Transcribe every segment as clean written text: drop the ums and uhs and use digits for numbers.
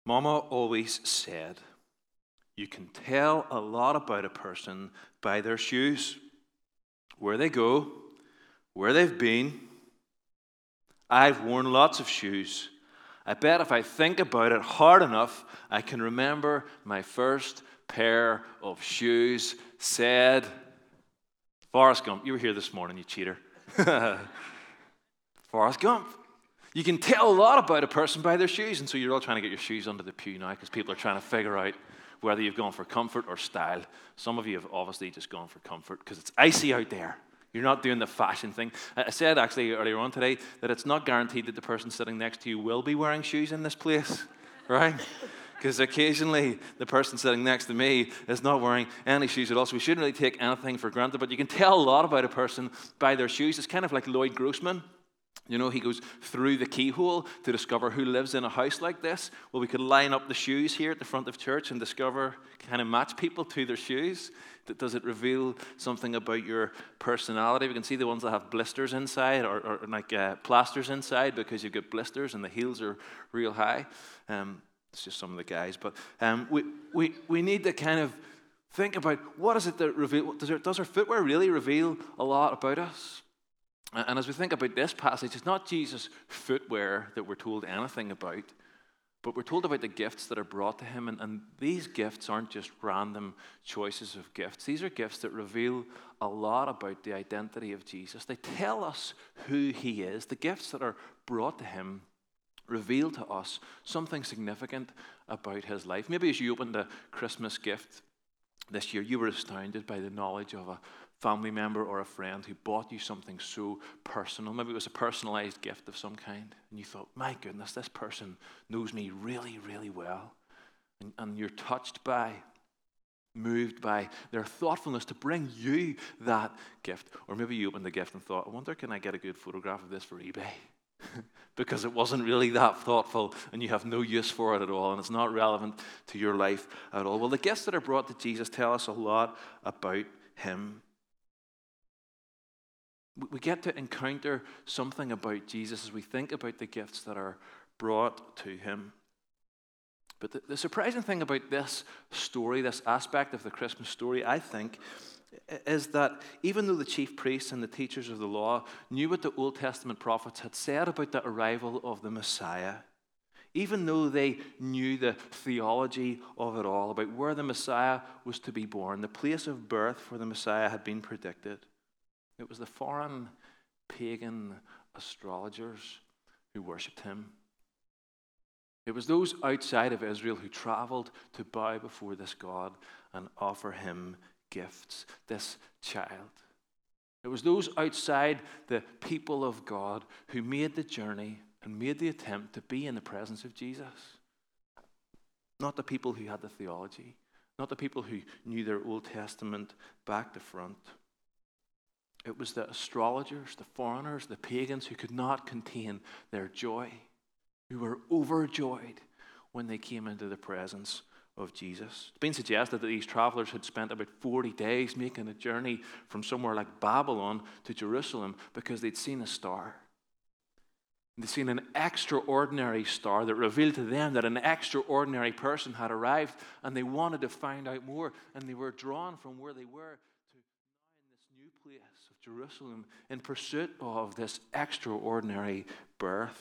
Mama always said, you can tell a lot about a person by their shoes, where they go, where they've been. I've worn lots of shoes. I bet if I think about it hard enough, I can remember my first pair of shoes, said Forrest Gump. You were here this morning, you cheater. Forrest Gump. You can tell a lot about a person by their shoes, and so you're all trying to get your shoes under the pew now because people are trying to figure out whether you've gone for comfort or style. Some of you have obviously just gone for comfort because it's icy out there. You're not doing the fashion thing. I said actually earlier on today that it's not guaranteed that the person sitting next to you will be wearing shoes in this place, right? Because occasionally the person sitting next to me is not wearing any shoes at all, so we shouldn't really take anything for granted. But you can tell a lot about a person by their shoes. It's kind of like Lloyd Grossman. You know, he goes through the keyhole to discover who lives in a house like this. Well, we could line up the shoes here at the front of church and discover, kind of match people to their shoes. Does it reveal something about your personality? We can see the ones that have blisters inside or like plasters inside because you've got blisters and the heels are real high. It's just some of the guys. But we need to kind of think about what is it that reveal. Does our footwear really reveal a lot about us? And as we think about this passage, it's not Jesus' footwear that we're told anything about, but we're told about the gifts that are brought to him. And these gifts aren't just random choices of gifts. These are gifts that reveal a lot about the identity of Jesus. They tell us who he is. The gifts that are brought to him reveal to us something significant about his life. Maybe as you opened a Christmas gift this year, you were astounded by the knowledge of a family member or a friend who bought you something so personal. Maybe it was a personalized gift of some kind. And you thought, my goodness, this person knows me really, really well. And you're touched by, moved by their thoughtfulness to bring you that gift. Or maybe you opened the gift and thought, I wonder, can I get a good photograph of this for eBay? Because it wasn't really that thoughtful and you have no use for it at all and it's not relevant to your life at all. Well, the gifts that are brought to Jesus tell us a lot about him. We get to encounter something about Jesus as we think about the gifts that are brought to him. But the surprising thing about this story, this aspect of the Christmas story, I think, is that even though the chief priests and the teachers of the law knew what the Old Testament prophets had said about the arrival of the Messiah, even though they knew the theology of it all, about where the Messiah was to be born, the place of birth for the Messiah had been predicted, it was the foreign pagan astrologers who worshipped him. It was those outside of Israel who traveled to bow before this God and offer him gifts, this child. It was those outside the people of God who made the journey and made the attempt to be in the presence of Jesus. Not the people who had the theology, not the people who knew their Old Testament back to front. It was the astrologers, the foreigners, the pagans who could not contain their joy, who were overjoyed when they came into the presence of Jesus. It's been suggested that these travelers had spent about 40 days making a journey from somewhere like Babylon to Jerusalem because they'd seen a star. They'd seen an extraordinary star that revealed to them that an extraordinary person had arrived, and they wanted to find out more, and they were drawn from where they were to now in this new place of Jerusalem in pursuit of this extraordinary birth.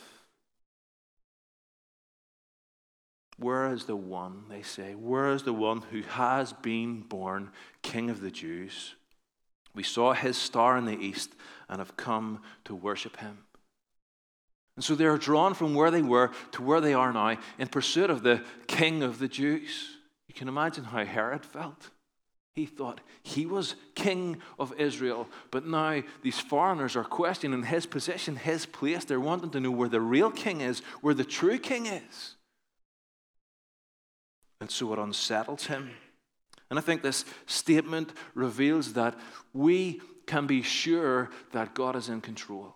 Where is the one, they say, where is the one who has been born King of the Jews? We saw his star in the east and have come to worship him. And so they are drawn from where they were to where they are now in pursuit of the King of the Jews. You can imagine how Herod felt. He thought he was king of Israel, but now these foreigners are questioning his position, his place. They're wanting to know where the real king is, where the true king is. And so it unsettles him. And I think this statement reveals that we can be sure that God is in control.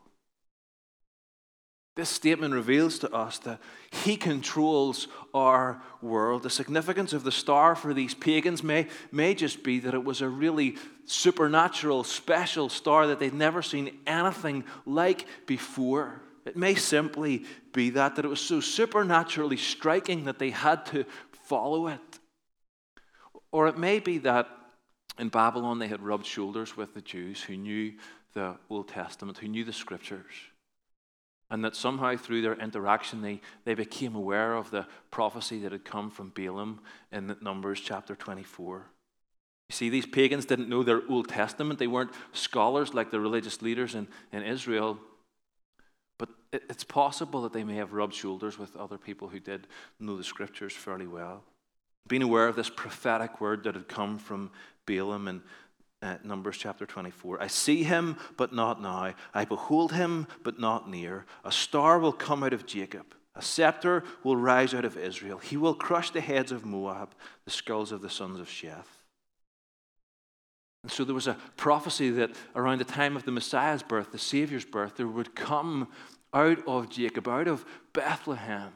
This statement reveals to us that he controls our world. The significance of the star for these pagans may just be that it was a really supernatural, special star that they'd never seen anything like before. It may simply be that it was so supernaturally striking that they had to follow it. Or it may be that in Babylon they had rubbed shoulders with the Jews who knew the Old Testament, who knew the Scriptures. And that somehow through their interaction they became aware of the prophecy that had come from Balaam in Numbers chapter 24. You see, these pagans didn't know their Old Testament. They weren't scholars like the religious leaders in Israel. But it's possible that they may have rubbed shoulders with other people who did know the Scriptures fairly well. Being aware of this prophetic word that had come from Balaam in Numbers chapter 24. I see him, but not now. I behold him, but not near. A star will come out of Jacob. A scepter will rise out of Israel. He will crush the heads of Moab, the skulls of the sons of Sheth. And so there was a prophecy that around the time of the Messiah's birth, the Savior's birth, there would come out of Jacob, out of Bethlehem,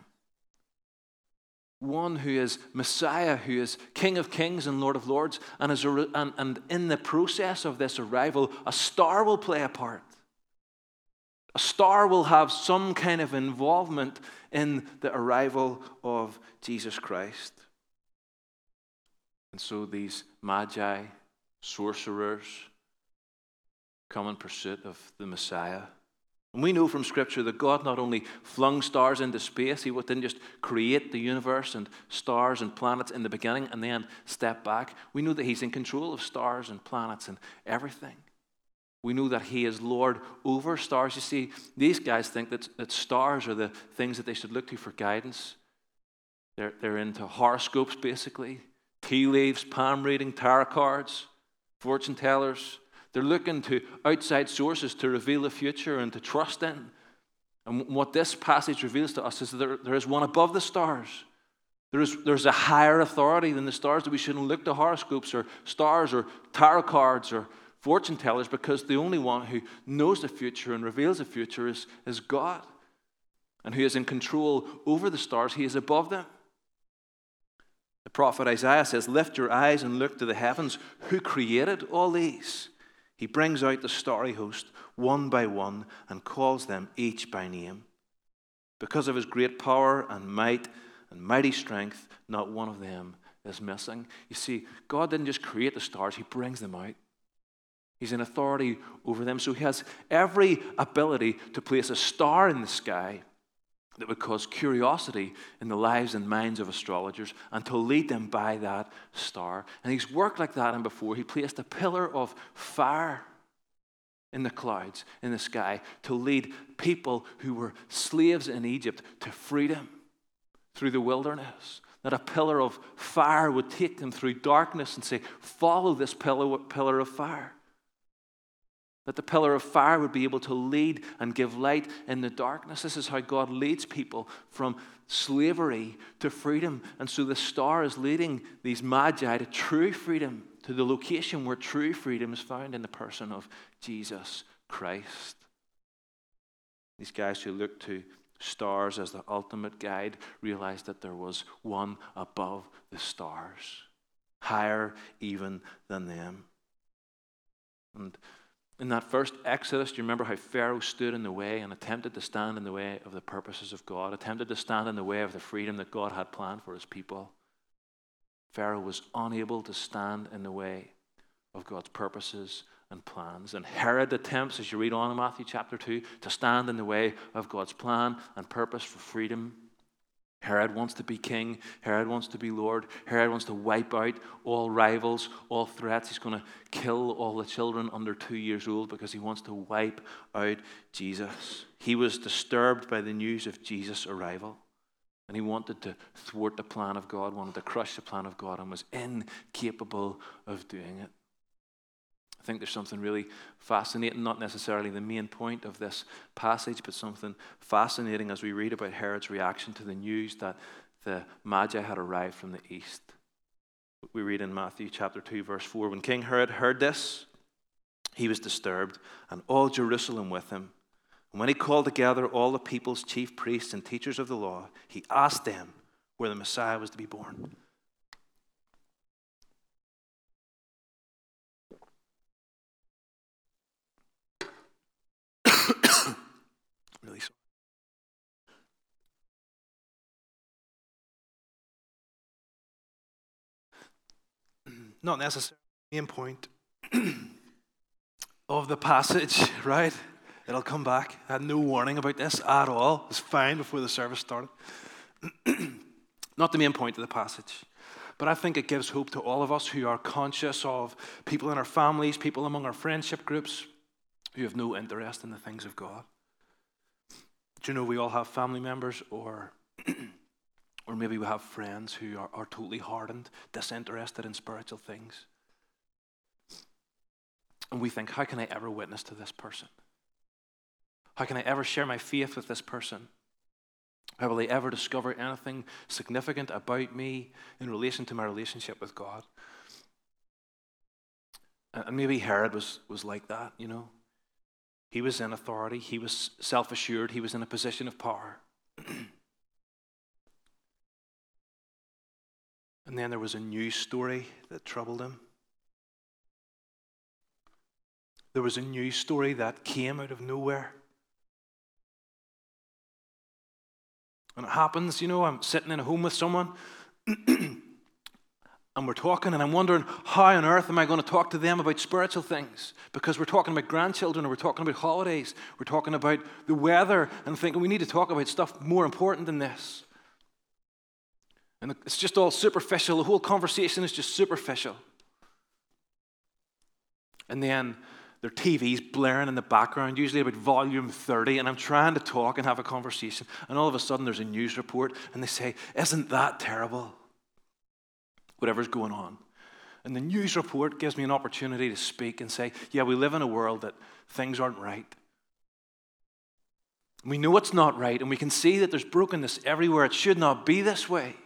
one who is Messiah, who is King of Kings and Lord of Lords. And in the process of this arrival, a star will play a part. A star will have some kind of involvement in the arrival of Jesus Christ. And so these magi, sorcerers, come in pursuit of the Messiah. And we know from Scripture that God not only flung stars into space, He didn't just create the universe and stars and planets in the beginning and then step back. We know that He's in control of stars and planets and everything. We know that He is Lord over stars. You see, these guys think that stars are the things that they should look to for guidance. They're into horoscopes, basically. Tea leaves, palm reading, tarot cards, fortune tellers. They're looking to outside sources to reveal the future and to trust in. And what this passage reveals to us is that there is one above the stars. There's a higher authority than the stars, that we shouldn't look to horoscopes or stars or tarot cards or fortune tellers, because the only one who knows the future and reveals the future is God. And who is in control over the stars. He is above them. The prophet Isaiah says, lift your eyes and look to the heavens. Who created all these? He brings out the starry host one by one and calls them each by name. Because of His great power and might and mighty strength, not one of them is missing. You see, God didn't just create the stars, He brings them out. He's in authority over them. So He has every ability to place a star in the sky that would cause curiosity in the lives and minds of astrologers and to lead them by that star. And He's worked like that and before. He placed a pillar of fire in the clouds, in the sky, to lead people who were slaves in Egypt to freedom through the wilderness. That a pillar of fire would take them through darkness and say, follow this pillar of fire. That the pillar of fire would be able to lead and give light in the darkness. This is how God leads people from slavery to freedom. And so the star is leading these magi to true freedom, to the location where true freedom is found in the person of Jesus Christ. These guys who look to stars as the ultimate guide realized that there was one above the stars, higher even than them. And in that first Exodus, do you remember how Pharaoh stood in the way and attempted to stand in the way of the purposes of God, attempted to stand in the way of the freedom that God had planned for His people? Pharaoh was unable to stand in the way of God's purposes and plans. And Herod attempts, as you read on in Matthew chapter 2, to stand in the way of God's plan and purpose for freedom. Herod wants to be king. Herod wants to be Lord. Herod wants to wipe out all rivals, all threats. He's going to kill all the children under 2 years old because he wants to wipe out Jesus. He was disturbed by the news of Jesus' arrival. And he wanted to thwart the plan of God, wanted to crush the plan of God, and was incapable of doing it. I think there's something really fascinating, not necessarily the main point of this passage, but something fascinating as we read about Herod's reaction to the news that the Magi had arrived from the east. We read in Matthew chapter 2, verse 4, when King Herod heard this, he was disturbed, and all Jerusalem with him. And when he called together all the people's chief priests and teachers of the law, he asked them where the Messiah was to be born. Really sorry. not necessarily the main point of the passage, right? It'll come back. I had no warning about this at all. It was fine before the service started. Not the main point of the passage. But I think it gives hope to all of us who are conscious of people in our families, people among our friendship groups who have no interest in the things of God. Do you know we all have family members or maybe we have friends who are totally hardened, disinterested in spiritual things. And we think, how can I ever witness to this person? How can I ever share my faith with this person? How will they ever discover anything significant about me in relation to my relationship with God? And maybe Herod was like that, you know. He was in authority. He was self-assured. He was in a position of power. And then there was a news story that troubled him. There was a news story that came out of nowhere. And it happens, you know, I'm sitting in a home with someone and we're talking and I'm wondering, how on earth am I going to talk to them about spiritual things? Because we're talking about grandchildren or we're talking about holidays. We're talking about the weather and thinking we need to talk about stuff more important than this. And it's just all superficial. The whole conversation is just superficial. And then their TV's blaring in the background, usually about volume 30, and I'm trying to talk and have a conversation, and all of a sudden there's a news report, and they say, "Isn't that terrible?" Whatever's going on. And the news report gives me an opportunity to speak and say, yeah, we live in a world that things aren't right. We know it's not right, and we can see that there's brokenness everywhere. It should not be this way.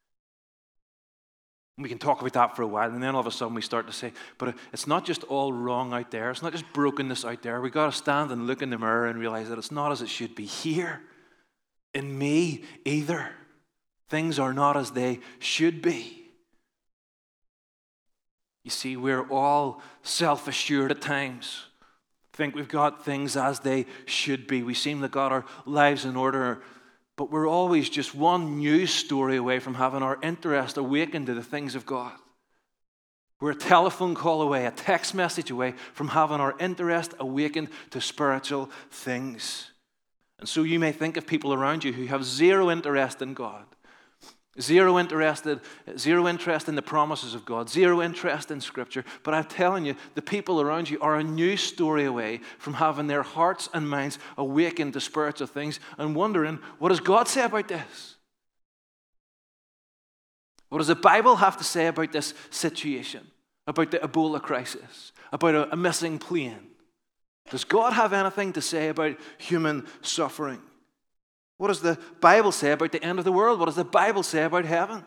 And we can talk about that for a while, and then all of a sudden we start to say, but it's not just all wrong out there. It's not just brokenness out there. We've got to stand and look in the mirror and realize that it's not as it should be here. In me either. Things are not as they should be. You see, we're all self-assured at times. Think we've got things as they should be. We seem to got our lives in order. But we're always just one news story away from having our interest awakened to the things of God. We're a telephone call away, a text message away from having our interest awakened to spiritual things. And so you may think of people around you who have zero interest in God, zero interest in the promises of God, zero interest in Scripture. But I'm telling you, the people around you are a news story away from having their hearts and minds awakened to spiritual things and wondering, what does God say about this? What does the Bible have to say about this situation, about the Ebola crisis, about a missing plane? Does God have anything to say about human suffering? What does the Bible say about the end of the world? What does the Bible say about heaven?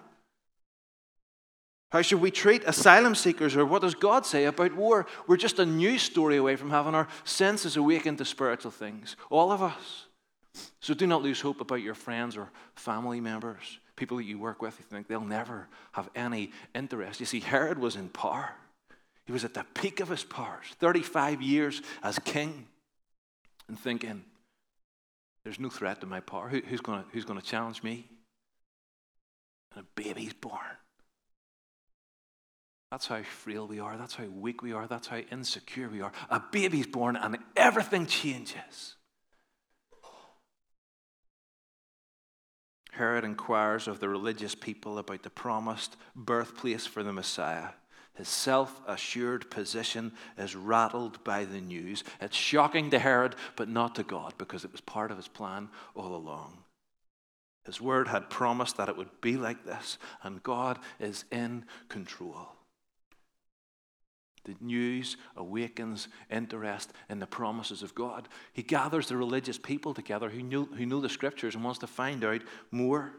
How should we treat asylum seekers, or what does God say about war? We're just a news story away from having our senses awakened to spiritual things, all of us. So do not lose hope about your friends or family members, people that you work with. You think they'll never have any interest. You see, Herod was in power. He was at the peak of his powers, 35 years as king, and thinking, there's no threat to my power. Who's going to challenge me? And a baby's born. That's how frail we are. That's how weak we are. That's how insecure we are. A baby's born and everything changes. Herod inquires of the religious people about the promised birthplace for the Messiah. His self-assured position is rattled by the news. It's shocking to Herod, but not to God, because it was part of his plan all along. His word had promised that it would be like this, and God is in control. The news awakens interest in the promises of God. He gathers the religious people together who know the Scriptures and wants to find out more.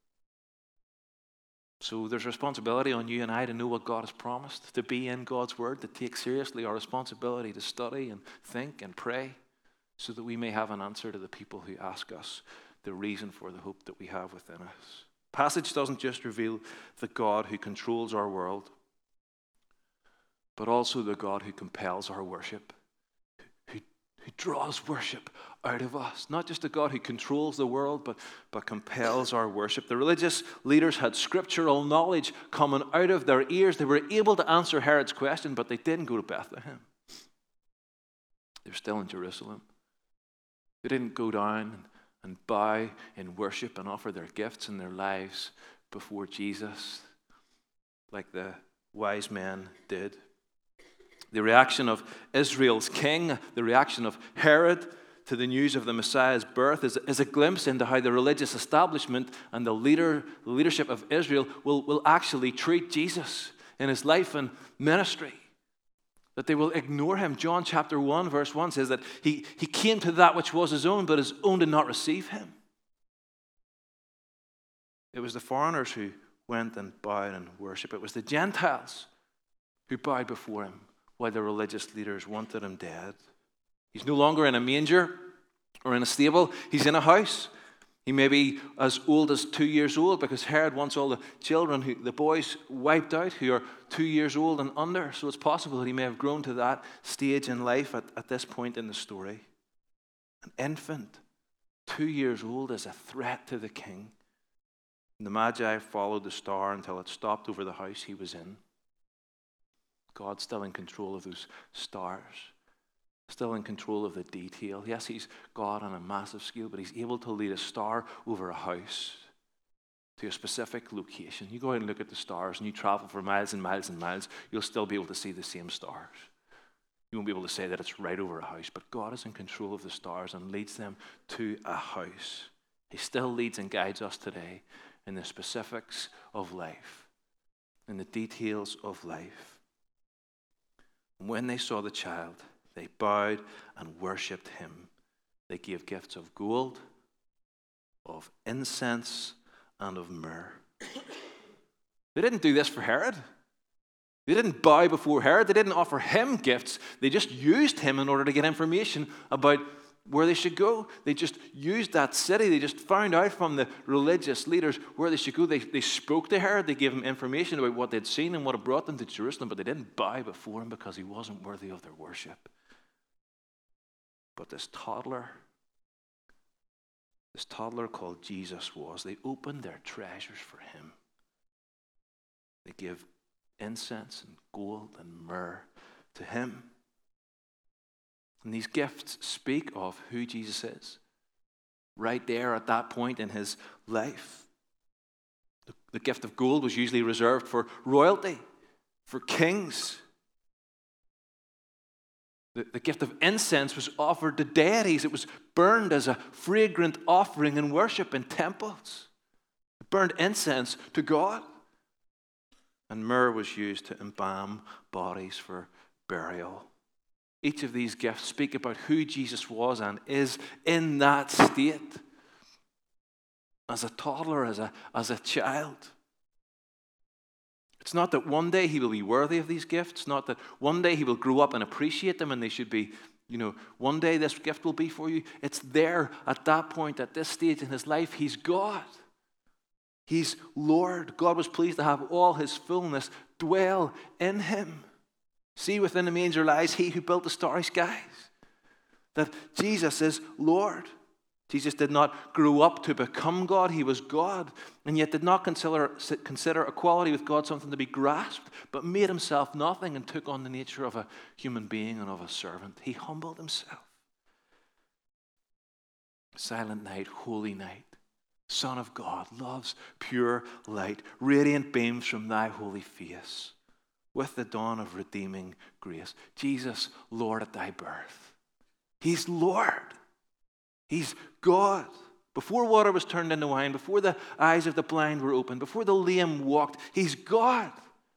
So there's responsibility on you and I to know what God has promised, to be in God's Word, to take seriously our responsibility to study and think and pray so that we may have an answer to the people who ask us the reason for the hope that we have within us. The passage doesn't just reveal the God who controls our world, but also the God who compels our worship, who draws worship out of us. Not just a God who controls the world, but compels our worship. The religious leaders had scriptural knowledge coming out of their ears. They were able to answer Herod's question, but they didn't go to Bethlehem. They were still in Jerusalem. They didn't go down and bow in worship and offer their gifts and their lives before Jesus like the wise men did. The reaction of Israel's king, the reaction of Herod to the news of the Messiah's birth is a glimpse into how the religious establishment and the leadership of Israel will actually treat Jesus in his life and ministry. That they will ignore him. John chapter 1 verse 1 says that he came to that which was his own, but his own did not receive him. It was the foreigners who went and bowed and worshiped. It was the Gentiles who bowed before him, while the religious leaders wanted him dead. He's no longer in a manger or in a stable. He's in a house. He may be as old as 2 years old, because Herod wants all the children, the boys, wiped out who are 2 years old and under. So it's possible that he may have grown to that stage in life at this point in the story. An infant, 2 years old, is a threat to the king. And the Magi followed the star until it stopped over the house he was in. God's still in control of those stars, still in control of the detail. Yes, he's God on a massive scale, but he's able to lead a star over a house to a specific location. You go out and look at the stars and you travel for miles and miles and miles, you'll still be able to see the same stars. You won't be able to say that it's right over a house, but God is in control of the stars and leads them to a house. He still leads and guides us today in the specifics of life, in the details of life. And when they saw the child, they bowed and worshipped him. They gave gifts of gold, of incense, and of myrrh. They didn't do this for Herod. They didn't bow before Herod. They didn't offer him gifts. They just used him in order to get information about where they should go. They just used that city. They just found out from the religious leaders where they should go. They spoke to Herod. They gave him information about what they'd seen and what had brought them to Jerusalem, but they didn't bow before him because he wasn't worthy of their worship. But this toddler called Jesus was. They opened their treasures for him. They gave incense and gold and myrrh to him. And these gifts speak of who Jesus is, right there at that point in his life. The gift of gold was usually reserved for royalty, for kings. The gift of incense was offered to deities. It was burned as a fragrant offering in worship in temples. It burned incense to God. And myrrh was used to embalm bodies for burial. Each of these gifts speak about who Jesus was and is in that state. As a toddler, as a child. It's not that one day he will be worthy of these gifts, not that one day he will grow up and appreciate them and they should be, one day this gift will be for you. It's there at that point, at this stage in his life. He's God. He's Lord. God was pleased to have all his fullness dwell in him. See, within the manger lies he who built the starry skies. That Jesus is Lord. Jesus did not grow up to become God. He was God, and yet did not consider equality with God something to be grasped, but made himself nothing and took on the nature of a human being and of a servant. He humbled himself. Silent night, holy night, Son of God, love's pure light, radiant beams from thy holy face, with the dawn of redeeming grace. Jesus, Lord at thy birth. He's Lord. He's God. Before water was turned into wine, before the eyes of the blind were opened, before the lame walked, he's God.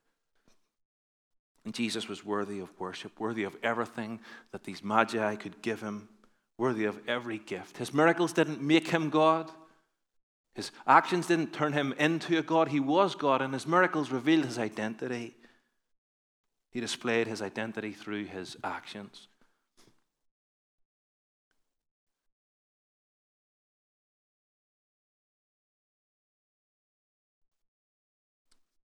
And Jesus was worthy of worship, worthy of everything that these magi could give him, worthy of every gift. His miracles didn't make him God. His actions didn't turn him into a God. He was God, and his miracles revealed his identity. He displayed his identity through his actions.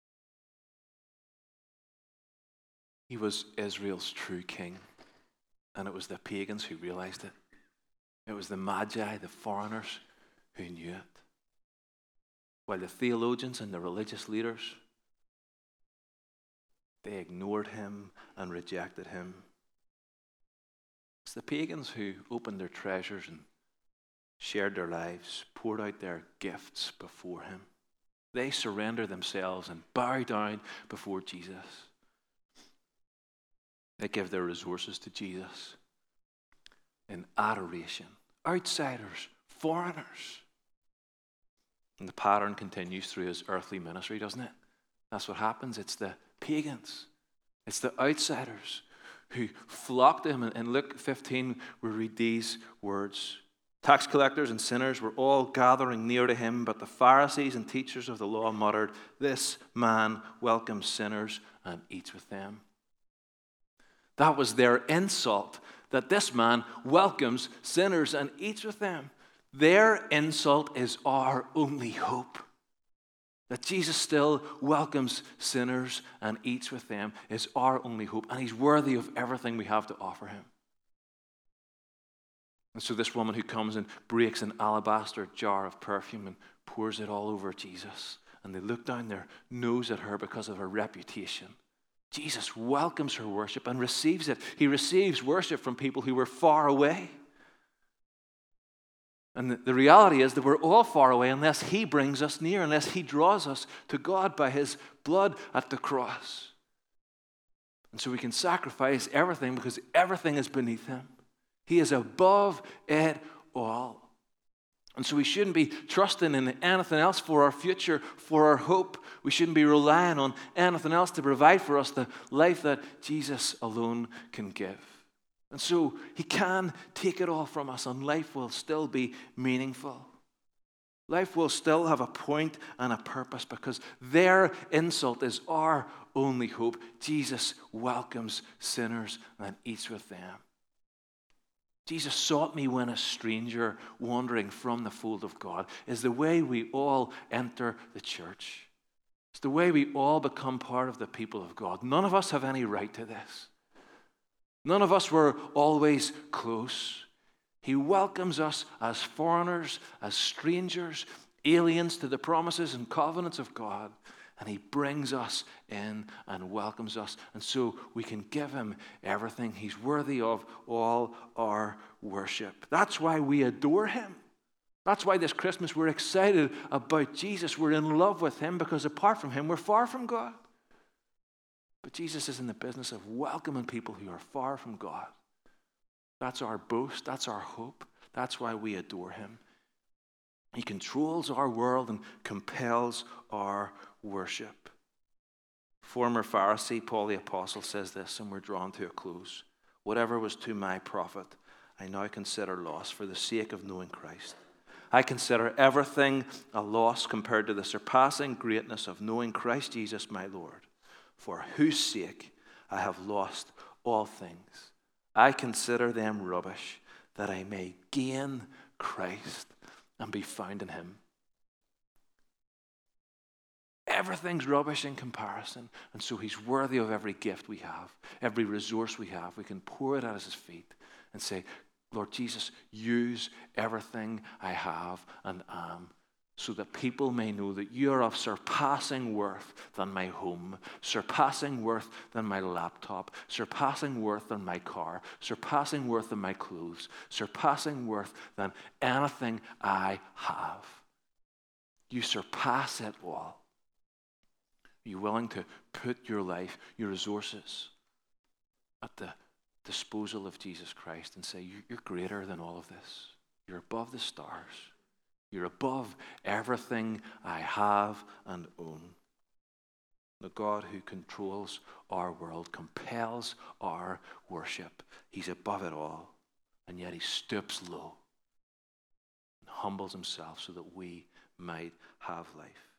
He was Israel's true king. And it was the pagans who realized it. It was the magi, the foreigners, who knew it. While the theologians and the religious leaders, they ignored him and rejected him. It's the pagans who opened their treasures and shared their lives, poured out their gifts before him. They surrendered themselves and bowed down before Jesus. They give their resources to Jesus in adoration. Outsiders, foreigners. And the pattern continues through his earthly ministry, doesn't it? That's what happens. It's the pagans. It's the outsiders who flock to him. In Luke 15, we read these words. Tax collectors and sinners were all gathering near to him, but the Pharisees and teachers of the law muttered, "This man welcomes sinners and eats with them." That was their insult, that this man welcomes sinners and eats with them. Their insult is our only hope. That Jesus still welcomes sinners and eats with them is our only hope. And he's worthy of everything we have to offer him. And so this woman who comes and breaks an alabaster jar of perfume and pours it all over Jesus. And they look down their nose at her because of her reputation. Jesus welcomes her worship and receives it. He receives worship from people who were far away. And the reality is that we're all far away unless he brings us near, unless he draws us to God by his blood at the cross. And so we can sacrifice everything because everything is beneath him. He is above it all. And so we shouldn't be trusting in anything else for our future, for our hope. We shouldn't be relying on anything else to provide for us the life that Jesus alone can give. And so he can take it all from us, and life will still be meaningful. Life will still have a point and a purpose because their insult is our only hope. Jesus welcomes sinners and eats with them. Jesus sought me when a stranger wandering from the fold of God is the way we all enter the church. It's the way we all become part of the people of God. None of us have any right to this. None of us were always close. He welcomes us as foreigners, as strangers, aliens to the promises and covenants of God. And he brings us in and welcomes us. And so we can give him everything. He's worthy of all our worship. That's why we adore him. That's why this Christmas we're excited about Jesus. We're in love with him because apart from him, we're far from God. But Jesus is in the business of welcoming people who are far from God. That's our boast. That's our hope. That's why we adore him. He controls our world and compels our worship. Former Pharisee Paul the Apostle says this, and we're drawn to a close. Whatever was to my profit, I now consider loss for the sake of knowing Christ. I consider everything a loss compared to the surpassing greatness of knowing Christ Jesus my Lord, for whose sake I have lost all things. I consider them rubbish, that I may gain Christ and be found in him. Everything's rubbish in comparison, and so he's worthy of every gift we have, every resource we have. We can pour it at his feet and say, Lord Jesus, use everything I have and am, so that people may know that you are of surpassing worth than my home, surpassing worth than my laptop, surpassing worth than my car, surpassing worth than my clothes, surpassing worth than anything I have. You surpass it all. Are you willing to put your life, your resources at the disposal of Jesus Christ and say, you're greater than all of this. You're above the stars. You're above everything I have and own. The God who controls our world compels our worship. He's above it all, and yet he stoops low and humbles himself so that we might have life.